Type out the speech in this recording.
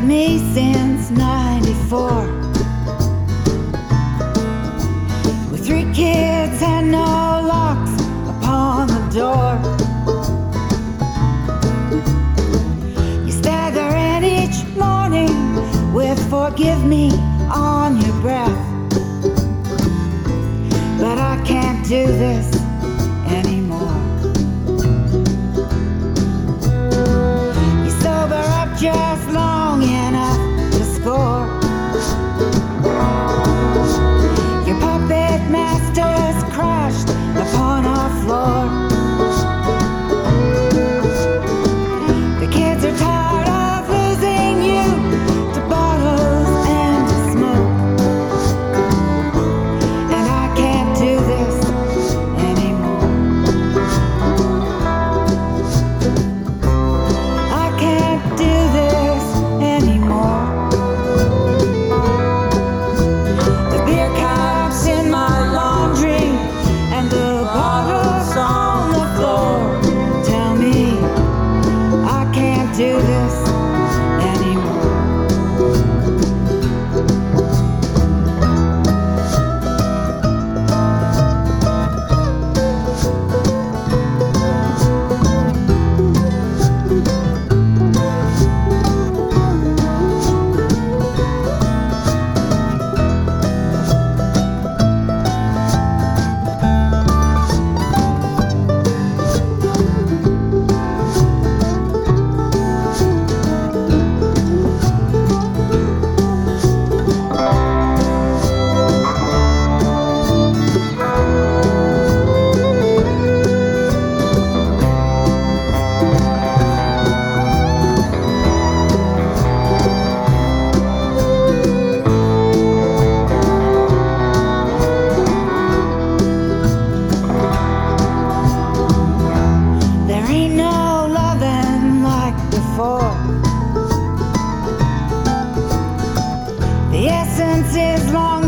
me since '94. With 3 kids and no locks upon the door. You stagger in each morning with "forgive me" on your breath. But I can't do this anymore. You sober up just long enough to score. Your puppet masters crashed upon our floor. The kids are tired of losing you to bottles and to smoke. And I can't do this anymore. I can't do this anymore. The beer cups in my laundry and the bottles on the floor tell me I can't do this anymore. There ain't no loving like before. The essence is long